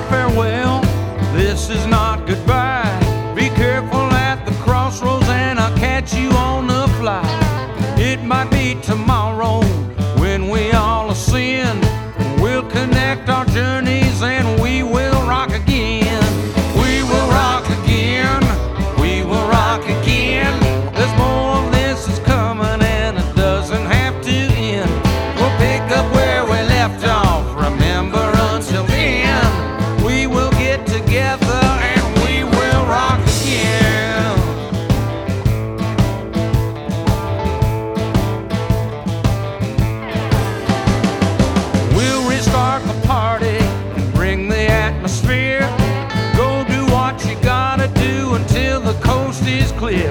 farewell. This is not goodbye. Be careful at the crossroads, and I'll catch you on the fly. It might be tomorrow when we all ascend. We'll connect our journey